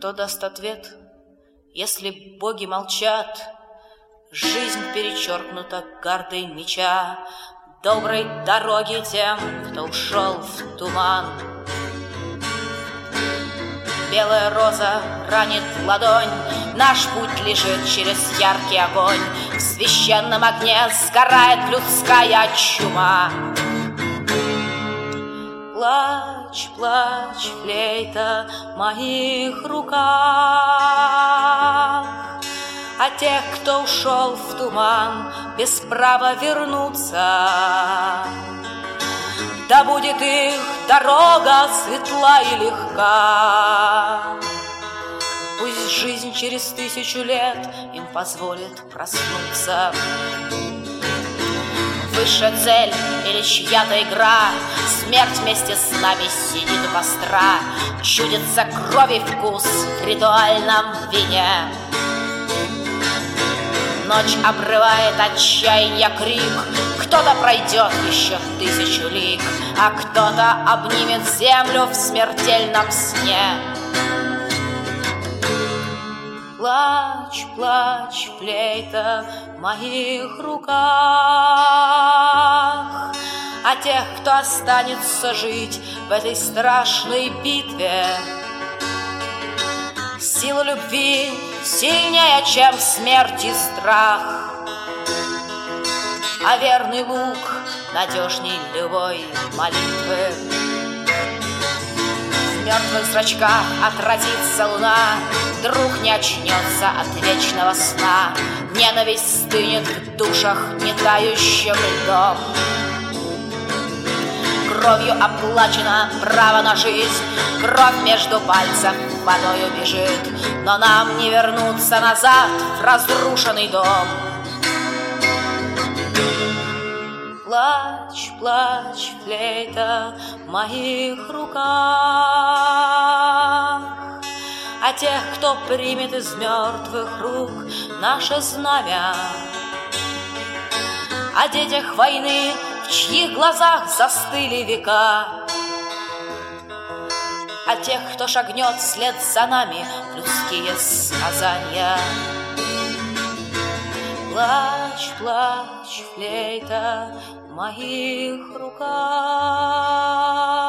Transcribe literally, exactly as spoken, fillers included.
Кто даст ответ, если боги молчат? Жизнь перечеркнута гардой меча. Доброй дороги тем, кто ушел в туман. Белая роза ранит ладонь, наш путь лежит через яркий огонь. В священном огне сгорает людская чума. Плачь, плачь, флейта в моих руках о тех, кто ушел в туман без права вернуться. Да будет их дорога светла и легка. Пусть жизнь через тысячу лет им позволит проснуться. Высшая цель или чья-то игра, смерть вместе с нами сидит у костра. Чудится крови вкус в ритуальном вине. Ночь обрывает отчаянья крик. Кто-то пройдет еще тысячу лиг, а кто-то обнимет землю в смертельном сне. Плачь, плачь, флейта в моих руках о тех, кто останется жить в этой страшной битве. Сила любви сильнее, чем смерть и страх, а верный лук надежней любой молитвы. В мертвых зрачках отразится луна, друг не очнется от вечного сна. Ненависть стынет в душах нетающим льдом. Кровью оплачено право на жизнь, кровь между пальцев водою бежит, но нам не вернуться назад в разрушенный дом. Плачь, плачь, флейта в моих руках о тех, кто примет из мертвых рук наше знамя, о детях войны, в чьих глазах застыли века, о тех, кто шагнет вслед за нами в людские сказания. Плачь, плачь, флейта в моих руках.